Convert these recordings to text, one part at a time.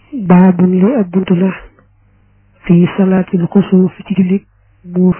baabun li ab buntu la fi salaatil xusuuf ci jullit muur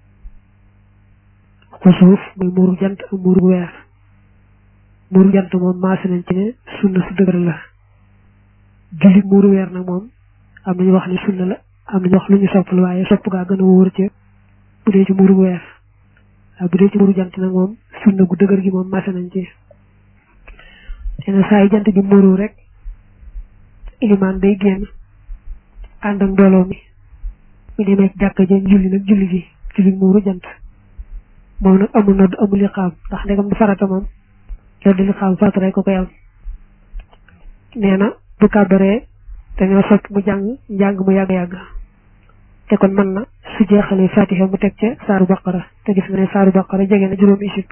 xusuuf muy muuru jant ak muuru weer. muuru jant moom maase nañ ci ne sunna su dëgër la. jullit muuru weer nag moom am nañu wax ne sunna la am nañu wax lu ñu sopp la waaye sopp gaa gën a wóor ca bu dee ci muuru weer. waaye bu dee ci muuru jant nag moom sunna gu dëgër gi moom maase nañ ci. nee na saa yi jant bi muuru rek ilimaan day génn ànd ak mbooloo mi mu demee ci jàkka ja julli nag julli gi julli muuru jant moom nag amul nodd amul liqaam ndax ndegam du farata moom loolu di liqaam farata rek ko koy am. nee na bu kàbbaree dañoo sopp mu njàng mu yàgg-yàgg te kon mën na su jeexalee fatiha mu teg ca saaru baqara te gis nga ne saaru baqara jege na juróomi isib.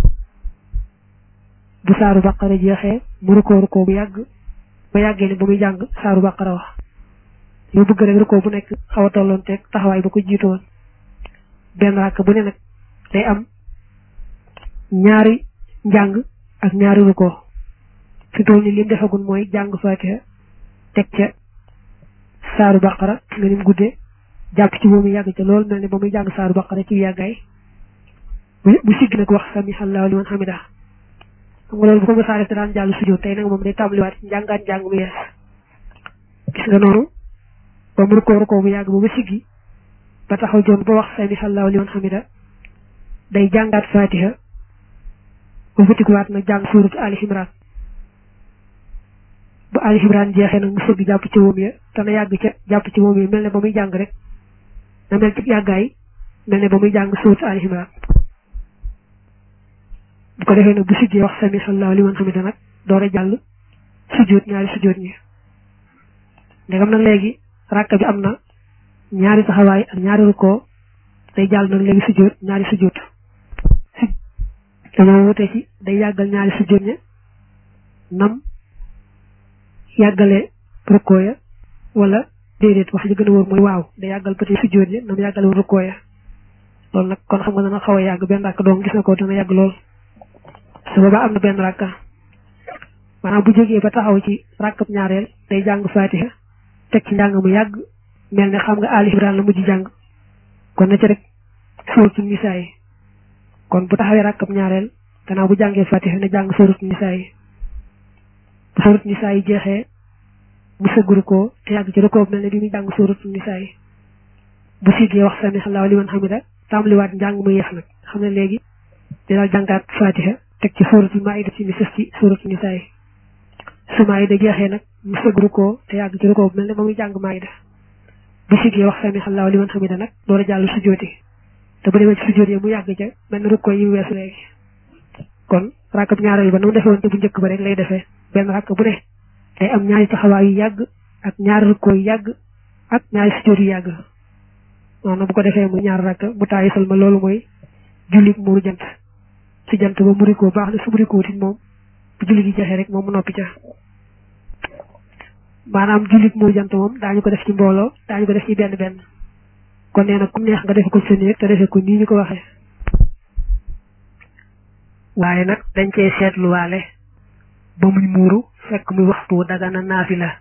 bu saaru baqara jeexee mu rukkoo bu yàgg ba yàggee ni ba muy jàng saaru baqara wax yow bëgg rek rukkoo bu nekk xaw a tolloon teeg taxawaay ba ko jiitoon. benn ràkk bu ne nag day am ñaari njàng ak ñaari rukkoo fi toll ni lim defagul mooy jàng fatiha teg ca saaru baqara nga nim guddee jàpp ci moomu yàgg ca loolu mel ni ba muy jàng saaru baqara ci yàggaay bu sigg nag wax sami allahu liman hamida. xam nga loolu bu ko mësaa def daan jàll sujjóot tey nag moom day tàmbaliwaat njàng mu yees. gis nga noonu ba mu rukkoo bu yàgg ba ba siggi ba taxaw joon ba wax sami allahu liman hamida day jàngaat fatiha ba futikuwaat nag jàng suuratu Ali Imran bu Ali Imran jeexee nag mu sëgg jàpp ci moom ya te na yàgg ca jàpp ci moom ya mel ne ba muy jàng rek na mel ci yàggaay mel ne ba muy jàng suuratu Ali Imran. bu ko defee nag bu siggee wax sami allahu liman hamida nag door a jàll sujjóot ñaari sujjóot ñi. ndegam nag léegi ràkka bi am na ñaari taxawaay ak ñaari rukkoo day jàll nag léegi sujjóot ñaari sujjóot. dañoo wute ci day yàggal ñaari sujjóot ña nam yàggale rukkoo ya wala déedéet wax ji gën a wóor mooy waaw day yàggal peut-être sujjóot ya nam yàggale woon rukkoo ya. loolu nag kon xam nga dana xaw a yàgg benn ràkk doom gis na ko dana yàgg lool. su boobaa am na benn ràkka maanaam bu jógee ba taxaw ci ràkkab ñaareel day jàng fatiha teg ci njàng mu yàgg mel ne xam nga Ali Imran la mujj jàng kon na ci rek suuratu nisaa yi. kon bu taxawee ràkkab ñaareel gannaaw bu jàngee fatiha na jàng suuratu nisaa yi. bu suuratu nisaa yi jeexee mu sëgg rukkoo te yàgg ci rukkoo mel ne bi muy jàng suuratu nisaa yi. bu siggee wax sami allahu liman hamida tàmbaliwaat njàng mu yeex nag xam ne léegi dina jàngaat fatiha teg ci suuratul maayida ci mi sës ci suuratu nisaa yi. su maayida jeexee nag mu sëgg rukkoo te yàgg ci rukkoo mel ne ba muy jàng maayida. bu siggee wax sami allahu liman hamida nag door a jàll sujjóoti te bu demee ci sujjóot yi mu yàgg ca mel ne rukkoo yi weesu léegi. kon ràkkab ñaareel ba na mu defee woon te bu njëkk ba rek lay defee benn ràkk bu ne day am ñaari taxawaay yu yàgg ak ñaari rukkoo yu yàgg ak ñaari sujjóot yu yàgg. noonu bu ko defee mu ñaar ràkk mu taayisal ma loolu mooy jullit muuru jant. ci jant ba murikoo baax na su murikoo tit moom bu julli gi jeexee rek moom mu noppi ca. maanaam jullit muuru jant moom daañu ko def ci mbooloo daañu ko def ci benn benn kon nee na ku neex nga defe ko sa néeg te defe ko nii ñu ko waxee. waaye nag dañ cee seetluwaale ba muy muuru fekk muy waxtu dagana naafila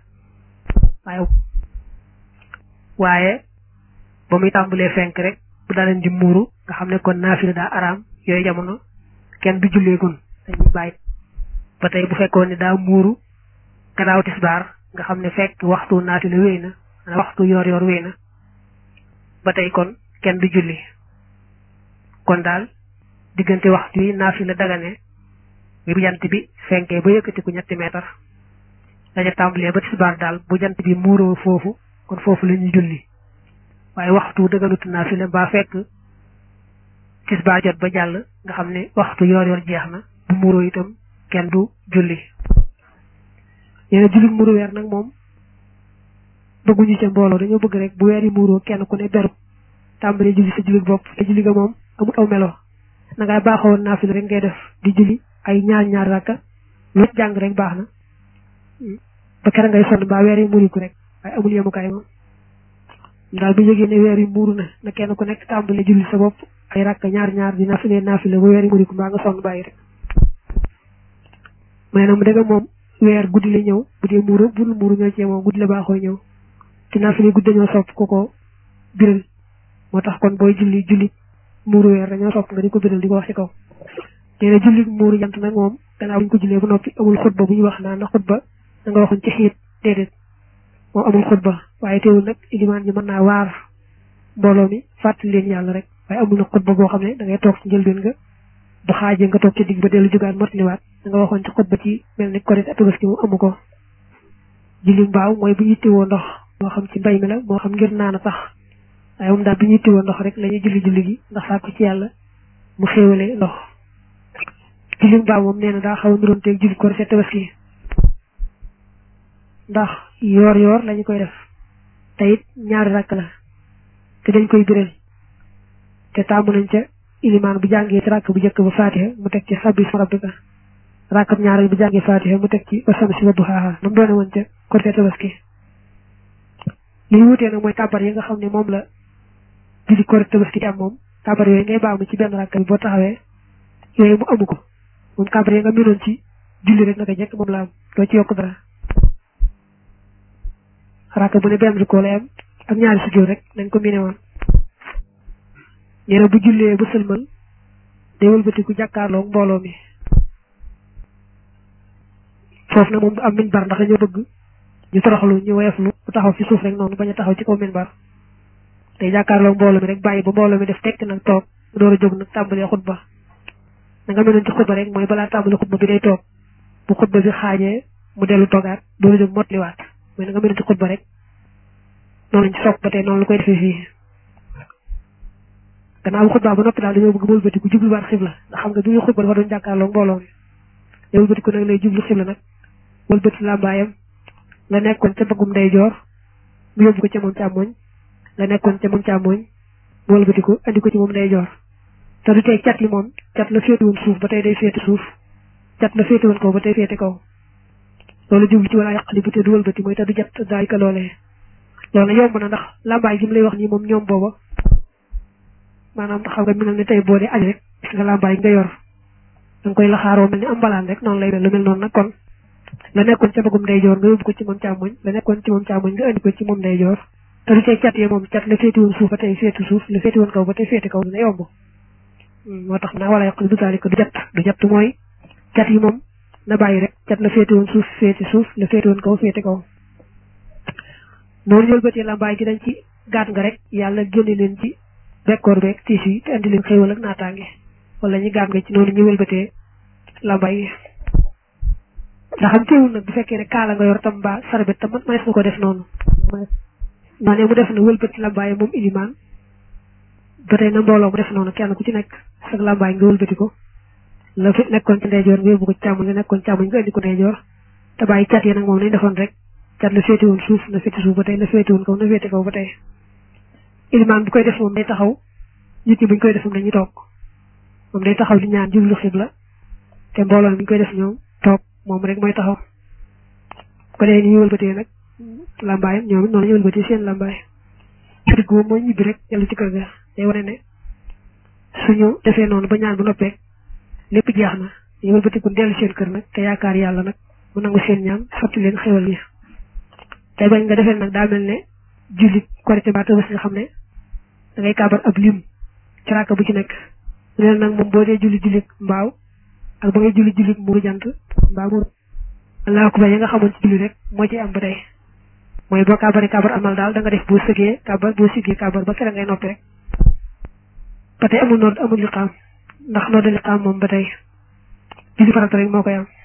waaye ba muy tàmbalee fenk rek bu daleen di muuru nga xam ne kon naafila daa araam yooyu jamono kenn du julleegun dañuy bàyyi ba tey bu fekkoon ne daa muuru gannaaw tisbaar nga xam ne fekk waxtu naafila wéy na waxtu yor wéy na ba tey kon kenn du julli. kon daal diggante waxtu yi naafila dagane bu jant bi fenkee ba yëkkatiku 3 meetar dañu tàmbalee ba tisbaar daal bu jant bi muuroo foofu kon foofu la ñuy julli waaye waxtu dëgganut naafila mbaa fekk tisbaar jot ba jàll nga xam ne waxtu yor jeex na bu muuroo itam kenn du julli. nee julli muuru weer nag moom bëgguñu ca mbooloo dañoo bëgg rek bu weer yi muuroo kenn ku ne beru tàmbalee julli sa julli bopp te julli ga moom amul aw melo na ngay baaxoon naafila rek ngay def di julli ay ñaar rakka lu jàng rek baax na ba kera ngay sonn mbaa weer yi muuriku rek waaye amul yemukaay moom daal bu jógee ne weer yi muuru na kenn ku nekk tàmbalee julli sa bopp ay rakka ñaar di naafila ba weer yi muuriku mbaa nga sonn bàyyi rek. mais nag mu dëgg moom weer guddi la ñëw bu dee muuru bul muuru ñoo ci moom guddi la baaxoo ñëw te naafila guddi dañoo sopp ko biral moo tax kon booy julli muuru weer dañoo sopp nga di ko biral di ko wax ci kaw nee na julli muuru jant nag moom gannaaw bu ñu ko jullee ba noppi amul xutba bu ñu wax naa na xutba da nga waxoon ci xiit déedéet moom amul xutba waaye teewul nag ilimaan ji mën naa waar mbooloo mi fàttali leen yàlla rek waaye amul nag xutba boo xam ne da ngay toog ci njëlbeen nga bu xaajee nga toog ci digg ba dellu jugaat motliwaat da nga waxoon ci xutba ci mel ni Korite ak Tabaski mu amu ko julli mbaaw mooy bu yittewoo ndox moo xam ci mbay mi la moo xam ngir naan a tax waaye moom daal bu ñu yittewoo ndox rek la ñuy julli gi ndax sàkku ci yàlla mu xéewale ndox julli mbaaw moom nee na daa xaw a niroonteeg julli Korite ak Tabaski ndax yoor lañu koy def te it ñaari rakk la te dañ koy biral te taamu nañ ca ilimaan bu jàngee ci rakk bu njëkk ba Faatiha mu teg ci sabbi isma rabbika rakkab ñaareel bu jàngee Faatiha mu teg ci wasamsi wa duhaaha nam doone woon ca Korite Tabaski li ñu wutee nag mooy kàbbar yi nga xam ne moom la julli Korite Tabaski di am moom kàbbar yooyu ngay baamu ci benn rakk bi boo taxawee yooyu mu amu ko moom kàbbar yi nga mënoon ci julli rek naka jekk moom la am doo ci yokk dara rakk bu ne benn rukkoo lay am ak ñaari sujjóot rek nañ ko miné woon nee na bu jullee ba sëlmal day wëlbatiku jàkkaarloo mbooloo mi foofu nag moom du am minbar ndax dañoo bëgg ñu toroxlu ñu woyoflu bu taxaw fi suuf rek noonu bañ a taxaw ci kaw minbar day jàkkaarloo mbooloo mi rek bàyyi ba mbooloo mi def tekk nag toog mu door a jóg nag tàmbalee xutba da nga meloon ci xutba rek mooy balaa tàmbali xutba bi day toog bu xutba bi xaajee mu dellu toogaat door a jóg motliwaat mooy da nga meloon ci xutba rek noonu lañ ci sopp ba tey noonu la koy defee fii gannaaw xutba ba noppi daal dañoo bëgg wëlbatiku jubluwaat xibla ndax xam nga bi muy xutba dafa doon jàkkaarloo mbooloo mi day wëlbatiku nag lay jublu xibla nag wëlbati làmbaayam la nekkoon ca bëggum ndeyjoor mu yóbbu ko ca moom càmmoñ la nekkoon ca moom càmmoñ mu wëlbatiku andi ko ci moom ndeyjoor te du tey cat yi moom cat la féete woon suuf ba tey day féete suuf cat la féete woon kaw ba tey féete kaw loolu jublu ci wala yàqali bu te du wëlbati mooy te du jat daay ka loolee loolu yomb na ndax làmbaay gi mu lay wax nii moom ñoom booba maanaam xam nga mel ni tey boo dee añ rek gis nga làmbaay nga yor da nga koy laxaaroo mel ni am mbalaan rek noonu lay mel lu mel noonu nag kon la nekkoon ca bëggum ndeyjoor nga yóbbu ko ci moom càmmoñ la nekkoon ci moom càmmoñ nga indi ko ci moom ndeyjoor te du tey cat yi moom cat la féete woon suuf ba tey féete suuf la féete woon kaw ba tey féete kaw dina yomb moo tax naa wala yàqli bu taalika du jat mooy cat yi moom na bàyyi rek cat la féete woon suuf féete suuf la féete woon kaw féete kaw noonu yëlbatee làmbaay gi dañ ci gaat nga rek yàlla génne leen ci bekkoor beeg tiis yi te andi leen xéewal ak naataange wala ñu gaat nga ci noonu ñu wëlbatee làmbaay yi ndax am teewul nag bu fekkee ne kaala nga yor tam mbaa sarbet tam mënees na ko def noonu noonu mu def na wëlbati làmbaay moom ilimaan ba tey na mbooloo mu def noonu kenn ku ci nekk sag làmbaay nga wëlbati ko la fi nekkoon ci ndeyjoor nga yóbbu ko ci càmmoñ la nekkoon càmmoñ nga indi ko ndeyjoor te bàyyi cat yi nag moom lañ defoon rek cat la féete woon suuf na féete suuf ba tey la féete woon kaw na féete kaw ba tey ilimaan bu koy def moom day taxaw nit ñi buñ koy def moom dañuy toog moom day taxaw di ñaan jublu xibla te mbooloo mi ñu koy def ñoom toog moom rek mooy taxaw ko dee ni ñu wëlbatee nag làmbaayam ñoom it noonu la ñu wëlbatee seen làmbaay digg moom mooy ñibbi rek dellu ci kër ga day wane ne suñu defee noonu ba ñaan bu noppee lépp jeex na ñu wëlbatiku dellu seen kër nag te yaakaar yàlla nag mu nangu seen ñaan sotti leen xewal yi tey bañ nga defee nag daa mel ne jullit Korite ba Tabaski nga xam ne da ngay kaabar ab lim ci rakk bu ci nekk leen nag moom boo dee jullit mbaaw ak ba ngay jullit muuru jant mbaa muuru Allah akbar yi nga xamoon ci julli rek moo ci am ba tey mooy boo kaabaree kaabar amal daal da nga def boo sëggee kaabar boo siggee kaabar ba kere ngay noppi rek ba tey amul nodd amul liqaam ndax nodd liqaam moom ba tey julli farata rek moo koy am